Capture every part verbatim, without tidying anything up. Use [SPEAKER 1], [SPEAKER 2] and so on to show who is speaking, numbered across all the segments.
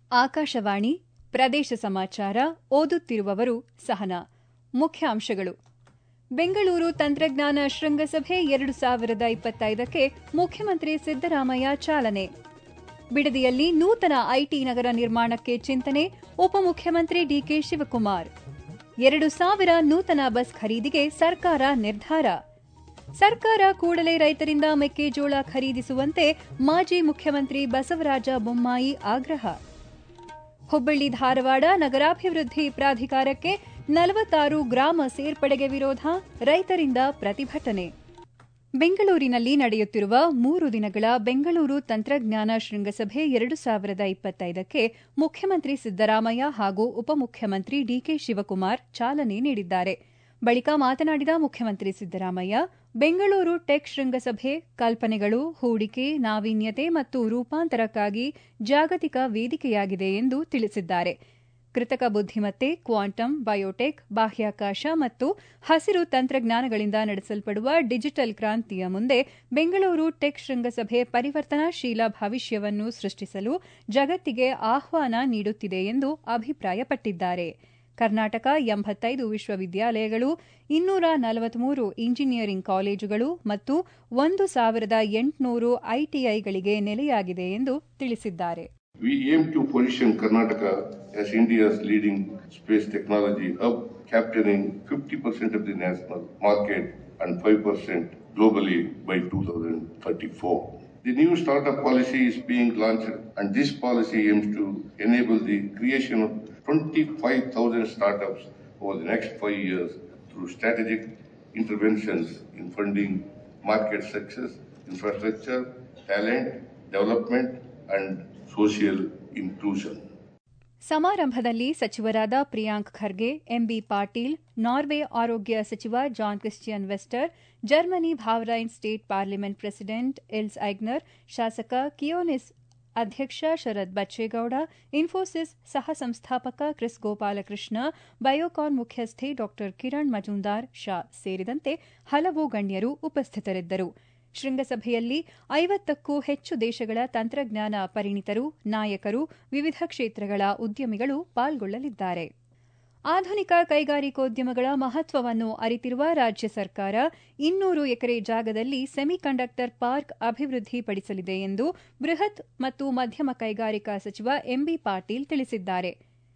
[SPEAKER 1] ಆಕಾಶವಾಣಿ ಪ್ರದೇಶ ಸಮಾಚಾರ ಓದುತ್ತಿರುವವರು ಸಹನಾ. ಮುಖ್ಯಾಂಶಗಳು. ಬೆಂಗಳೂರು ತಂತ್ರಜ್ಞಾನ ಶೃಂಗಸಭೆ ಎರಡು ಸಾವಿರದ ಇಪ್ಪತ್ತೈದಕ್ಕೆ ಮುಖ್ಯಮಂತ್ರಿ ಸಿದ್ದರಾಮಯ್ಯ ಚಾಲನೆ. ಬಿಡದಿಯಲ್ಲಿ ನೂತನ ಐಟಿ ನಗರ ನಿರ್ಮಾಣಕ್ಕೆ ಚಿಂತನೆ, ಉಪಮುಖ್ಯಮಂತ್ರಿ ಡಿಕೆ ಶಿವಕುಮಾರ್. ಎರಡು ಸಾವಿರ ನೂತನ ಬಸ್ ಖರೀದಿಗೆ ಸರ್ಕಾರ ನಿರ್ಧಾರ. ಸರ್ಕಾರ ಕೂಡಲೇ ರೈತರಿಂದ ಮೆಕ್ಕೆಜೋಳ ಖರೀದಿಸುವಂತೆ ಮಾಜಿ ಮುಖ್ಯಮಂತ್ರಿ ಬಸವರಾಜ ಬೊಮ್ಮಾಯಿ ಆಗ್ರಹ. ಹುಬ್ಬಳ್ಳಿ ಧಾರವಾಡ ನಗರಾಭಿವೃದ್ಧಿ ಪ್ರಾಧಿಕಾರಕ್ಕೆ ನಲವತ್ತಾರು ಗ್ರಾಮ ಸೇರ್ಪಡೆಗೆ ವಿರೋಧ, ರೈತರಿಂದ ಪ್ರತಿಭಟನೆ. ಬೆಂಗಳೂರಿನಲ್ಲಿ ನಡೆಯುತ್ತಿರುವ ಮೂರು ದಿನಗಳ ಬೆಂಗಳೂರು ತಂತ್ರಜ್ಞಾನ ಶೃಂಗಸಭೆ ಎರಡು ಸಾವಿರದ ಇಪ್ಪತ್ತೈದಕ್ಕೆ ಮುಖ್ಯಮಂತ್ರಿ ಸಿದ್ದರಾಮಯ್ಯ ಹಾಗೂ ಉಪಮುಖ್ಯಮಂತ್ರಿ ಡಿಕೆ ಶಿವಕುಮಾರ್ ಚಾಲನೆ ನೀಡಿದ್ದಾರೆ. ಬಳಿಕ ಮಾತನಾಡಿದ ಮುಖ್ಯಮಂತ್ರಿ ಸಿದ್ದರಾಮಯ್ಯ, ಬೆಂಗಳೂರು ಟೆಕ್ ಶೃಂಗಸಭೆ ಕಲ್ಪನೆಗಳು, ಹೂಡಿಕೆ, ನಾವೀನ್ಯತೆ ಮತ್ತು ರೂಪಾಂತರಕ್ಕಾಗಿ ಜಾಗತಿಕ ವೇದಿಕೆಯಾಗಿದೆ ಎಂದು ತಿಳಿಸಿದ್ದಾರೆ. ಕೃತಕ ಬುದ್ದಿಮತ್ತೆ, ಕ್ವಾಂಟಮ್, ಬಯೋಟೆಕ್, ಬಾಹ್ಯಾಕಾಶ ಮತ್ತು ಹಸಿರು ತಂತ್ರಜ್ಞಾನಗಳಿಂದ ನಡೆಸಲ್ಪಡುವ ಡಿಜಿಟಲ್ ಕ್ರಾಂತಿಯ ಮುಂದೆ ಬೆಂಗಳೂರು ಟೆಕ್ ಶೃಂಗಸಭೆ ಪರಿವರ್ತನಾಶೀಲ ಭವಿಷ್ಯವನ್ನು ಸೃಷ್ಟಿಸಲು ಜಗತ್ತಿಗೆ ಆಹ್ವಾನ ನೀಡುತ್ತಿದೆ ಎಂದು ಅಭಿಪ್ರಾಯಪಟ್ಟಿದ್ದಾರೆ. ಕರ್ನಾಟಕ ಎಂಬತ್ತೈದು ವಿಶ್ವವಿದ್ಯಾಲಯಗಳು, ಇನ್ನೂರ ನಲವತ್ಮೂರು ಇಂಜಿನಿಯರಿಂಗ್ ಕಾಲೇಜುಗಳು ಮತ್ತು ಒಂದು ಸಾವಿರದ ಎಂಟುನೂರು ಐಟಿಐಗಳಿಗೆ ನೆಲೆಯಾಗಿದೆ ಎಂದು ತಿಳಿಸಿದ್ದಾರೆ.
[SPEAKER 2] We aim to position Karnataka as India's leading space technology hub, capturing fifty percent of the national market and five percent globally by two thousand thirty-four. The new startup policy is being launched, and this policy aims to enable the creation of twenty-five thousand startups over the next five years through strategic interventions in funding, market success, infrastructure, talent development, and social inclusion.
[SPEAKER 1] ಸಮಾರಂಭದಲ್ಲಿ ಸಚಿವರಾದ Priyank Kharge, M B Patil, Norway ಆರೋಗ್ಯ ಸಚಿವ Jan Christian Vestre, Germany Bavarian state parliament president Ilse Aigner, ಶಾಸಕ ಕಿಯೋನಿಸ್ ಅಧ್ಯಕ್ಷ ಶರದ್ ಬಚ್ಚೇಗೌಡ, ಇನ್ಫೋಸಿಸ್ ಸಹ ಸಂಸ್ಥಾಪಕ Chris Gopalakrishna, Biocon ಮುಖ್ಯಸ್ಥೆ ಡಾ ಕಿರಣ್ ಮಜುಂದಾರ್ ಶಾ ಸೇರಿದಂತೆ ಹಲವು ಗಣ್ಯರು ಉಪಸ್ಥಿತರಿದ್ದರು. ಶೃಂಗಸಭೆಯಲ್ಲಿ ಐವತ್ತಕ್ಕೂ ಹೆಚ್ಚು ದೇಶಗಳ ತಂತ್ರಜ್ಞಾನ ಪರಿಣಿತರು, ನಾಯಕರು, ವಿವಿಧ ಕ್ಷೇತ್ರಗಳ ಉದ್ಯಮಿಗಳು ಪಾಲ್ಗೊಳ್ಳಲಿದ್ದಾರೆ. ಆಧುನಿಕ ಕೈಗಾರಿಕೋದ್ಯಮಗಳ ಮಹತ್ವವನ್ನು ಅರಿತಿರುವ ರಾಜ್ಯ ಸರ್ಕಾರ ಇನ್ನೂರು ಎಕರೆ ಜಾಗದಲ್ಲಿ ಸೆಮಿಕಂಡಕ್ಟರ್ ಪಾರ್ಕ್ ಅಭಿವೃದ್ಧಿಪಡಿಸಲಿದೆ ಎಂದು ಬೃಹತ್ ಮತ್ತು ಮಧ್ಯಮ ಕೈಗಾರಿಕಾ ಸಚಿವ ಎಂಬಿ ಪಾಟೀಲ್ ತಿಳಿಸಿದ್ದಾರೆ.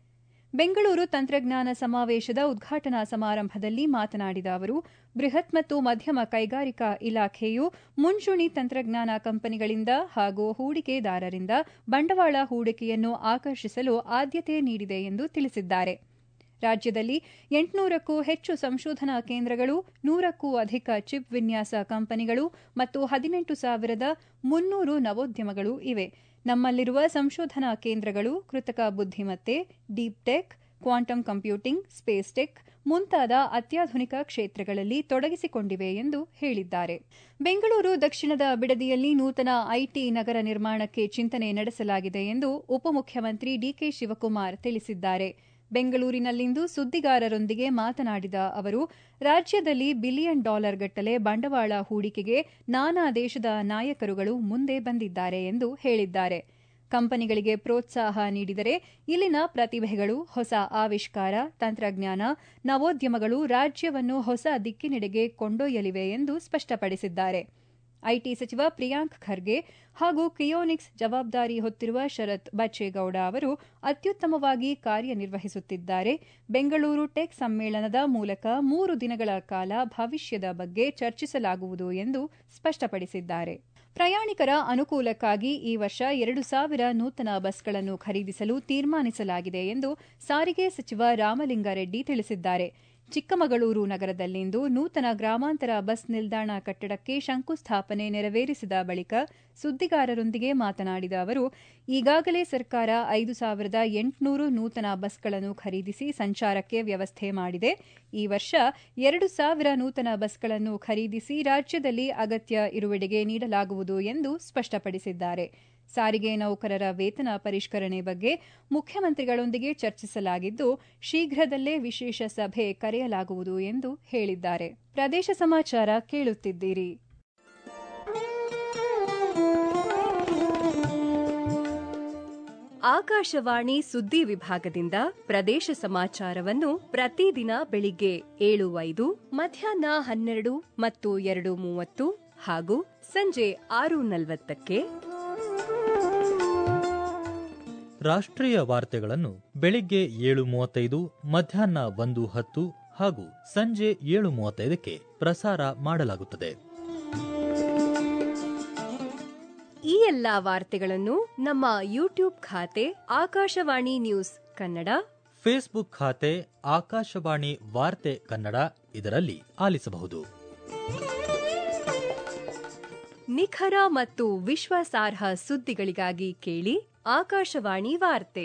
[SPEAKER 1] ಬೆಂಗಳೂರು ತಂತ್ರಜ್ಞಾನ ಸಮಾವೇಶದ ಉದ್ಘಾಟನಾ ಸಮಾರಂಭದಲ್ಲಿ ಮಾತನಾಡಿದ ಅವರು, ಬೃಹತ್ ಮತ್ತು ಮಧ್ಯಮ ಕೈಗಾರಿಕಾ ಇಲಾಖೆಯು ಮುಂಚೂಣಿ ತಂತ್ರಜ್ಞಾನ ಕಂಪನಿಗಳಿಂದ ಹಾಗೂ ಹೂಡಿಕೆದಾರರಿಂದ ಬಂಡವಾಳ ಹೂಡಿಕೆಯನ್ನು ಆಕರ್ಷಿಸಲು ಆದ್ಯತೆ ನೀಡಿದೆ ಎಂದು ತಿಳಿಸಿದ್ದಾರೆ. ರಾಜ್ಯದಲ್ಲಿ ಎಂಟುನೂರಕ್ಕೂ ಹೆಚ್ಚು ಸಂಶೋಧನಾ ಕೇಂದ್ರಗಳು, ನೂರಕ್ಕೂ ಅಧಿಕ ಚಿಪ್ ವಿನ್ಯಾಸ ಕಂಪನಿಗಳು ಮತ್ತು ಹದಿನೆಂಟು ಸಾವಿರದ ಮುನ್ನೂರು ನವೋದ್ಯಮಗಳು ಇವೆ. ನಮ್ಮಲ್ಲಿರುವ ಸಂಶೋಧನಾ ಕೇಂದ್ರಗಳು ಕೃತಕ ಬುದ್ದಿಮತ್ತೆ, deep tech, quantum computing, space tech ಮುಂತಾದ ಅತ್ಯಾಧುನಿಕ ಕ್ಷೇತ್ರಗಳಲ್ಲಿ ತೊಡಗಿಸಿಕೊಂಡಿವೆ ಎಂದು ಹೇಳಿದ್ದಾರೆ. ಬೆಂಗಳೂರು ದಕ್ಷಿಣದ ಬಿಡದಿಯಲ್ಲಿ ನೂತನ ಐಟಿ ನಗರ ನಿರ್ಮಾಣಕ್ಕೆ ಚಿಂತನೆ ನಡೆಸಲಾಗಿದೆ ಎಂದು ಉಪಮುಖ್ಯಮಂತ್ರಿ ಡಿಕೆ ಶಿವಕುಮಾರ್ ತಿಳಿಸಿದ್ದಾರೆ. ಬೆಂಗಳೂರಿನಲ್ಲಿಂದು ಸುದ್ದಿಗಾರರೊಂದಿಗೆ ಮಾತನಾಡಿದ ಅವರು, ರಾಜ್ಯದಲ್ಲಿ ಬಿಲಿಯನ್ ಡಾಲರ್ ಗಟ್ಟಲೆ ಬಂಡವಾಳ ಹೂಡಿಕೆಗೆ ನಾನಾ ದೇಶದ ನಾಯಕರುಗಳು ಮುಂದೆ ಬಂದಿದ್ದಾರೆ ಎಂದು ಹೇಳಿದ್ದಾರೆ. ಕಂಪನಿಗಳಿಗೆ ಪ್ರೋತ್ಸಾಹ ನೀಡಿದರೆ ಇಲ್ಲಿನ ಪ್ರತಿಭೆಗಳು, ಹೊಸ ಆವಿಷ್ಕಾರ, ತಂತ್ರಜ್ಞಾನ, ನವೋದ್ಯಮಗಳು ರಾಜ್ಯವನ್ನು ಹೊಸ ದಿಕ್ಕಿನೆಡೆಗೆ ಕೊಂಡೊಯ್ಯಲಿವೆ ಎಂದು ಸ್ಪಷ್ಟಪಡಿಸಿದ್ದಾರೆ. ಐಟಿ ಸಚಿವ ಪ್ರಿಯಾಂಕ್ ಖರ್ಗೆ ಹಾಗೂ ಕಿಯೋನಿಕ್ಸ್ ಜವಾಬ್ದಾರಿ ಹೊತ್ತಿರುವ ಶರತ್ ಬಚ್ಚೇಗೌಡ ಅವರು ಅತ್ಯುತ್ತಮವಾಗಿ ಕಾರ್ಯನಿರ್ವಹಿಸುತ್ತಿದ್ದಾರೆ. ಬೆಂಗಳೂರು ಟೆಕ್ ಸಮ್ಮೇಳನದ ಮೂಲಕ ಮೂರು ದಿನಗಳ ಕಾಲ ಭವಿಷ್ಯದ ಬಗ್ಗೆ ಚರ್ಚಿಸಲಾಗುವುದು ಎಂದು ಸ್ಪಷ್ಟಪಡಿಸಿದ್ದಾರೆ. ಪ್ರಯಾಣಿಕರ ಅನುಕೂಲಕ್ಕಾಗಿ ಈ ವರ್ಷ ಎರಡು ಸಾವಿರ ನೂತನ ಬಸ್ಗಳನ್ನು ಖರೀದಿಸಲು ತೀರ್ಮಾನಿಸಲಾಗಿದೆ ಎಂದು ಸಾರಿಗೆ ಸಚಿವ ರಾಮಲಿಂಗಾರೆಡ್ಡಿ ತಿಳಿಸಿದ್ದಾರೆ. ಚಿಕ್ಕಮಗಳೂರು ನಗರದಲ್ಲಿಂದು ನೂತನ ಗ್ರಾಮಾಂತರ ಬಸ್ ನಿಲ್ದಾಣ ಕಟ್ಟಡಕ್ಕೆ ಶಂಕುಸ್ಥಾಪನೆ ನೆರವೇರಿಸಿದ ಬಳಿಕ ಸುದ್ದಿಗಾರರೊಂದಿಗೆ ಮಾತನಾಡಿದ ಅವರು, ಈಗಾಗಲೇ ಸರ್ಕಾರ ಐದು ಸಾವಿರದ ಎಂಟುನೂರು ನೂತನ ಬಸ್ಗಳನ್ನು ಖರೀದಿಸಿ ಸಂಚಾರಕ್ಕೆ ವ್ಯವಸ್ಥೆ ಮಾಡಿದೆ. ಈ ವರ್ಷ ಎರಡು ಸಾವಿರ ನೂತನ ಬಸ್ಗಳನ್ನು ಖರೀದಿಸಿ ರಾಜ್ಯದಲ್ಲಿ ಅಗತ್ಯ ಇರುವೆಡೆಗೆ ನೀಡಲಾಗುವುದು ಎಂದು ಸ್ಪಷ್ಟಪಡಿಸಿದ್ದಾರೆ. ಸಾರಿಗೆ ನೌಕರರ ವೇತನ ಪರಿಷ್ಕರಣೆ ಬಗ್ಗೆ ಮುಖ್ಯಮಂತ್ರಿಗಳೊಂದಿಗೆ ಚರ್ಚಿಸಲಾಗಿದ್ದು, ಶೀಘ್ರದಲ್ಲೇ ವಿಶೇಷ ಸಭೆ ಕರೆಯಲಾಗುವುದು ಎಂದು ಹೇಳಿದ್ದಾರೆ. ಪ್ರದೇಶ ಸಮಾಚಾರ ಕೇಳುತ್ತಿದ್ದೀರಿ.
[SPEAKER 3] ಆಕಾಶವಾಣಿ ಸುದ್ದಿ ವಿಭಾಗದಿಂದ ಪ್ರದೇಶ ಸಮಾಚಾರವನ್ನು ಪ್ರತಿದಿನ ಬೆಳಿಗ್ಗೆ ಏಳು ಐದು, ಮಧ್ಯಾಹ್ನ ಹನ್ನೆರಡು ಮತ್ತು ಎರಡು ಮೂವತ್ತು ಹಾಗೂ ಸಂಜೆ ಆರು ನಲವತ್ತಕ್ಕೆ.
[SPEAKER 4] ರಾಷ್ಟ್ರೀಯ ವಾರ್ತೆಗಳನ್ನು ಬೆಳಿಗ್ಗೆ ಏಳು ಮೂವತ್ತೈದು, ಮಧ್ಯಾಹ್ನ ಒಂದು ಹತ್ತು ಹಾಗೂ ಸಂಜೆ ಏಳು ಮೂವತ್ತೈದಕ್ಕೆ ಪ್ರಸಾರ ಮಾಡಲಾಗುತ್ತದೆ.
[SPEAKER 3] ಈ ಎಲ್ಲಾ ವಾರ್ತೆಗಳನ್ನು ನಮ್ಮ ಯೂಟ್ಯೂಬ್ ಖಾತೆ ಆಕಾಶವಾಣಿ ನ್ಯೂಸ್ ಕನ್ನಡ,
[SPEAKER 4] ಫೇಸ್ಬುಕ್ ಖಾತೆ ಆಕಾಶವಾಣಿ ವಾರ್ತೆ ಕನ್ನಡ ಇದರಲ್ಲಿ ಆಲಿಸಬಹುದು.
[SPEAKER 3] ನಿಖರ ಮತ್ತು ವಿಶ್ವಾಸಾರ್ಹ ಸುದ್ದಿಗಳಿಗಾಗಿ ಕೇಳಿ ಆಕಾಶವಾಣಿ ವಾರ್ತೆ.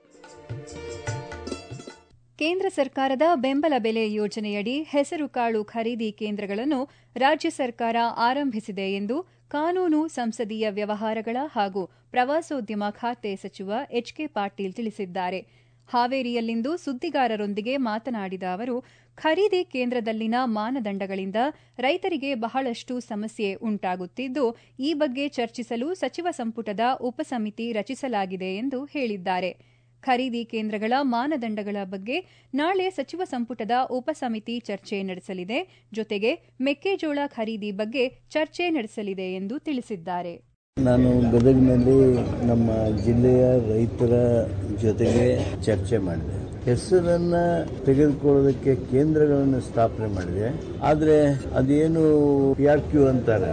[SPEAKER 1] ಕೇಂದ್ರ ಸರ್ಕಾರದ ಬೆಂಬಲ ಬೆಲೆ ಯೋಜನೆಯಡಿ ಹೆಸರುಕಾಳು ಖರೀದಿ ಕೇಂದ್ರಗಳನ್ನು ರಾಜ್ಯ ಸರ್ಕಾರ ಆರಂಭಿಸಿದೆ ಎಂದು ಕಾನೂನು, ಸಂಸದೀಯ ವ್ಯವಹಾರಗಳ ಹಾಗೂ ಪ್ರವಾಸೋದ್ಯಮ ಖಾತೆ ಸಚಿವ ಎಚ್ ಕೆ ಪಾಟೀಲ್ ತಿಳಿಸಿದ್ದಾರೆ. ಹಾವೇರಿಯಲ್ಲಿಂದು ಸುದ್ದಿಗಾರರೊಂದಿಗೆ ಮಾತನಾಡಿದ ಅವರು, ಖರೀದಿ ಕೇಂದ್ರದಲ್ಲಿನ ಮಾನದಂಡಗಳಿಂದ ರೈತರಿಗೆ ಬಹಳಷ್ಟು ಸಮಸ್ಯೆ ಉಂಟಾಗುತ್ತಿದ್ದು, ಈ ಬಗ್ಗೆ ಚರ್ಚಿಸಲು ಸಚಿವ ಸಂಪುಟದ ಉಪಸಮಿತಿ ರಚಿಸಲಾಗಿದೆ ಎಂದು ಹೇಳಿದ್ದಾರೆ. ಖರೀದಿ ಕೇಂದ್ರಗಳ ಮಾನದಂಡಗಳ ಬಗ್ಗೆ ನಾಳೆ ಸಚಿವ ಸಂಪುಟದ ಉಪಸಮಿತಿ ಚರ್ಚೆ ನಡೆಸಲಿದೆ. ಜೊತೆಗೆ ಮೆಕ್ಕೆಜೋಳ ಖರೀದಿ ಬಗ್ಗೆ ಚರ್ಚೆ ನಡೆಸಲಿದೆ ಎಂದು ತಿಳಿಸಿದ್ದಾರೆ.
[SPEAKER 5] ನಾನು ಗದಗಿನಲ್ಲಿ ನಮ್ಮ ಜಿಲ್ಲೆಯ ರೈತರ ಜೊತೆಗೆ ಚರ್ಚೆ ಮಾಡಿದೆ. ಹೆಸರನ್ನ ತೆಗೆದುಕೊಳ್ಳೋದಕ್ಕೆ ಕೇಂದ್ರಗಳನ್ನು ಸ್ಥಾಪನೆ ಮಾಡಿದೆ. ಆದರೆ ಅದೇನು ಪಿ ಆರ್ ಕ್ಯೂ ಅಂತಾರೆ,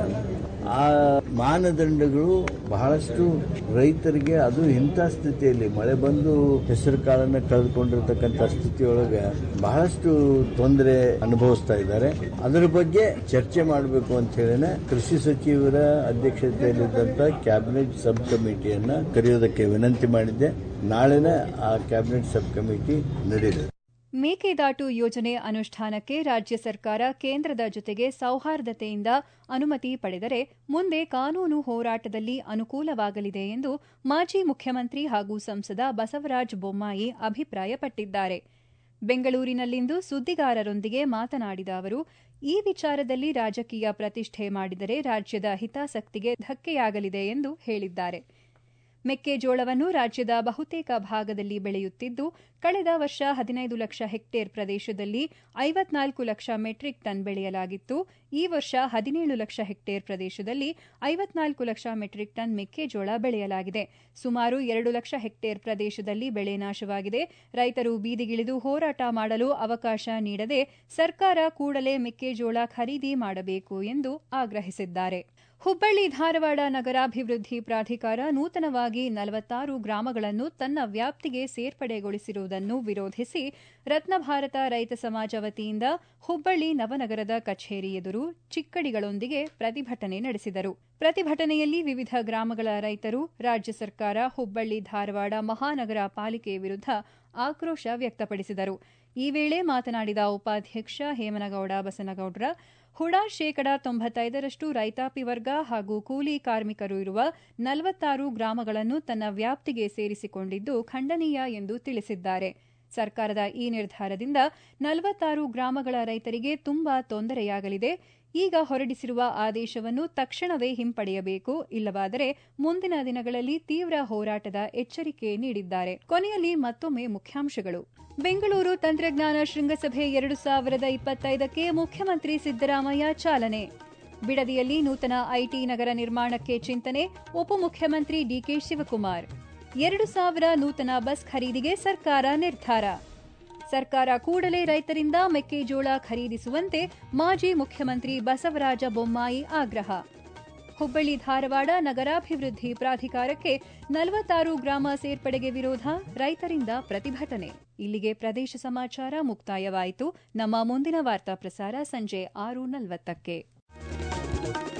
[SPEAKER 5] ಆ ಮಾನದಂಡಗಳು ಬಹಳಷ್ಟು ರೈತರಿಗೆ, ಅದು ಇಂಥ ಸ್ಥಿತಿಯಲ್ಲಿ ಮಳೆ ಬಂದು ಹೆಸರು ಕಾಳನ್ನು ಕಳೆದುಕೊಂಡಿರ್ತಕ್ಕಂಥ ಸ್ಥಿತಿಯೊಳಗೆ ಬಹಳಷ್ಟು ತೊಂದರೆ ಅನುಭವಿಸ್ತಾ ಇದ್ದಾರೆ. ಅದರ ಬಗ್ಗೆ ಚರ್ಚೆ ಮಾಡಬೇಕು ಅಂತ ಹೇಳಿನೇ ಕೃಷಿ ಸಚಿವರ ಅಧ್ಯಕ್ಷತೆಯಲ್ಲಿದ್ದಂಥ ಕ್ಯಾಬಿನೆಟ್ ಸಬ್ ಕಮಿಟಿಯನ್ನ ಕರೆಯೋದಕ್ಕೆ ವಿನಂತಿ ಮಾಡಿದ್ದೆ. ನಾಳೆನ ಆ ಕ್ಯಾಬಿನೆಟ್ ಸಬ್ ಕಮಿಟಿ ನಡೆಯಲಿದೆ.
[SPEAKER 1] ಮೇಕೆದಾಟು ಯೋಜನೆ ಅನುಷ್ಠಾನಕ್ಕೆ ರಾಜ್ಯ ಸರ್ಕಾರ ಕೇಂದ್ರದ ಜೊತೆಗೆ ಸೌಹಾರ್ದತೆಯಿಂದ ಅನುಮತಿ ಪಡೆದರೆ ಮುಂದೆ ಕಾನೂನು ಹೋರಾಟದಲ್ಲಿ ಅನುಕೂಲವಾಗಲಿದೆ ಎಂದು ಮಾಜಿ ಮುಖ್ಯಮಂತ್ರಿ ಹಾಗೂ ಸಂಸದ ಬಸವರಾಜ ಬೊಮ್ಮಾಯಿ ಅಭಿಪ್ರಾಯಪಟ್ಟಿದ್ದಾರೆ. ಬೆಂಗಳೂರಿನಲ್ಲಿಂದು ಸುದ್ದಿಗಾರರೊಂದಿಗೆ ಮಾತನಾಡಿದ ಅವರು, ಈ ವಿಚಾರದಲ್ಲಿ ರಾಜಕೀಯ ಪ್ರತಿಷ್ಠೆ ಮಾಡಿದರೆ ರಾಜ್ಯದ ಹಿತಾಸಕ್ತಿಗೆ ಧಕ್ಕೆಯಾಗಲಿದೆ ಎಂದು ಹೇಳಿದ್ದಾರೆ. ಮೆಕ್ಕೆಜೋಳವನ್ನು ರಾಜ್ಯದ ಬಹುತೇಕ ಭಾಗದಲ್ಲಿ ಬೆಳೆಯುತ್ತಿದ್ದು, ಕಳೆದ ವರ್ಷ ಹದಿನೈದು ಲಕ್ಷ ಹೆಕ್ಟೇರ್ ಪ್ರದೇಶದಲ್ಲಿ ಐವತ್ನಾಲ್ಕು ಲಕ್ಷ ಮೆಟ್ರಿಕ್ ಟನ್ ಬೆಳೆಯಲಾಗಿತ್ತು. ಈ ವರ್ಷ ಹದಿನೇಳು ಲಕ್ಷ ಹೆಕ್ಟೇರ್ ಪ್ರದೇಶದಲ್ಲಿ ಐವತ್ನಾಲ್ಕು ಲಕ್ಷ ಮೆಟ್ರಿಕ್ ಟನ್ ಮೆಕ್ಕೆಜೋಳ ಬೆಳೆಯಲಾಗಿದೆ. ಸುಮಾರು ಎರಡು ಲಕ್ಷ ಹೆಕ್ಟೇರ್ ಪ್ರದೇಶದಲ್ಲಿ ಬೆಳೆ ನಾಶವಾಗಿದೆ. ರೈತರು ಬೀದಿಗಿಳಿದು ಹೋರಾಟ ಮಾಡಲು ಅವಕಾಶ ನೀಡದೆ ಸರ್ಕಾರ ಕೂಡಲೇ ಮೆಕ್ಕೆಜೋಳ ಖರೀದಿ ಮಾಡಬೇಕು ಎಂದು ಆಗ್ರಹಿಸಿದ್ದಾರೆ. ಹುಬ್ಬಳ್ಳಿ ಧಾರವಾಡ ನಗರಾಭಿವೃದ್ಧಿ ಪ್ರಾಧಿಕಾರ ನೂತನವಾಗಿ ನಲವತ್ತಾರು ಗ್ರಾಮಗಳನ್ನು ತನ್ನ ವ್ಯಾಪ್ತಿಗೆ ಸೇರ್ಪಡೆಗೊಳಿಸಿರುವುದನ್ನು ವಿರೋಧಿಸಿ ರತ್ನಭಾರತ ರೈತ ಸಮಾಜ ವತಿಯಿಂದ ಹುಬ್ಬಳ್ಳಿ ನವನಗರದ ಕಚೇರಿ ಎದುರು ಚಿಕ್ಕಡಿಗಳೊಂದಿಗೆ ಪ್ರತಿಭಟನೆ ನಡೆಸಿದರು. ಪ್ರತಿಭಟನೆಯಲ್ಲಿ ವಿವಿಧ ಗ್ರಾಮಗಳ ರೈತರು ರಾಜ್ಯ ಸರ್ಕಾರ ಹುಬ್ಬಳ್ಳಿ ಧಾರವಾಡ ಮಹಾನಗರ ಪಾಲಿಕೆ ವಿರುದ್ಧ ಆಕ್ರೋಶ ವ್ಯಕ್ತಪಡಿಸಿದರು. ಈ ವೇಳೆ ಮಾತನಾಡಿದ ಉಪಾಧ್ಯಕ್ಷ ಹೇಮನಗೌಡ ಬಸನಗೌಡ್ರ, ಹುಡಾ ಶೇಕಡಾ ತೊಂಬತ್ತೈದರಷ್ಟು ರೈತಾಪಿ ವರ್ಗ ಹಾಗೂ ಕೂಲಿ ಕಾರ್ಮಿಕರು ಇರುವ ನಲವತ್ತಾರು ಗ್ರಾಮಗಳನ್ನು ತನ್ನ ವ್ಯಾಪ್ತಿಗೆ ಸೇರಿಸಿಕೊಂಡಿದ್ದು ಖಂಡನೀಯ ಎಂದು ತಿಳಿಸಿದ್ದಾರೆ. ಸರ್ಕಾರದ ಈ ನಿರ್ಧಾರದಿಂದ ನಲವತ್ತಾರು ಗ್ರಾಮಗಳ ರೈತರಿಗೆ ತುಂಬಾ ತೊಂದರೆಯಾಗಲಿದೆ. ಈಗ ಹೊರಡಿಸಿರುವ ಆದೇಶವನ್ನು ತಕ್ಷಣವೇ ಹಿಂಪಡೆಯಬೇಕು, ಇಲ್ಲವಾದರೆ ಮುಂದಿನ ದಿನಗಳಲ್ಲಿ ತೀವ್ರ ಹೋರಾಟದ ಎಚ್ಚರಿಕೆ ನೀಡಿದ್ದಾರೆ. ಕೊನೆಯಲ್ಲಿ ಮತ್ತೊಮ್ಮೆ ಮುಖ್ಯಾಂಶಗಳು. ಬೆಂಗಳೂರು ತಂತ್ರಜ್ಞಾನ ಶೃಂಗಸಭೆ ಎರಡು ಸಾವಿರದ ಇಪ್ಪತ್ತೈದಕ್ಕೆ ಮುಖ್ಯಮಂತ್ರಿ ಸಿದ್ದರಾಮಯ್ಯ ಚಾಲನೆ. ಬಿಡದಿಯಲ್ಲಿ ನೂತನ ಐಟಿ ನಗರ ನಿರ್ಮಾಣಕ್ಕೆ ಚಿಂತನೆ, ಉಪಮುಖ್ಯಮಂತ್ರಿ ಡಿಕೆ ಶಿವಕುಮಾರ್. ಎರಡು ಸಾವಿರ ನೂತನ ಬಸ್ ಖರೀದಿಗೆ ಸರ್ಕಾರ ನಿರ್ಧಾರ. ಸರ್ಕಾರ ಕೂಡಲೇ ರೈತರಿಂದ ಮೆಕ್ಕೆಜೋಳ ಖರೀದಿಸುವಂತೆ ಮಾಜಿ ಮುಖ್ಯಮಂತ್ರಿ ಬಸವರಾಜ ಬೊಮ್ಮಾಯಿ ಆಗ್ರಹ. ಹುಬ್ಬಳ್ಳಿ ಧಾರವಾಡ ನಗರಾಭಿವೃದ್ಧಿ ಪ್ರಾಧಿಕಾರಕ್ಕೆ ನಲವತ್ತಾರು ಗ್ರಾಮ ಸೇರ್ಪಡೆಗೆ ವಿರೋಧ, ರೈತರಿಂದ ಪ್ರತಿಭಟನೆ. ಇಲ್ಲಿಗೆ ಪ್ರದೇಶ ಸಮಾಚಾರ ಮುಕ್ತಾಯವಾಯಿತು. ನಮ್ಮ ಮುಂದಿನ ವಾರ್ತಾ ಪ್ರಸಾರ ಸಂಜೆ ಆರು ನಲವತ್ತಕ್ಕೆ.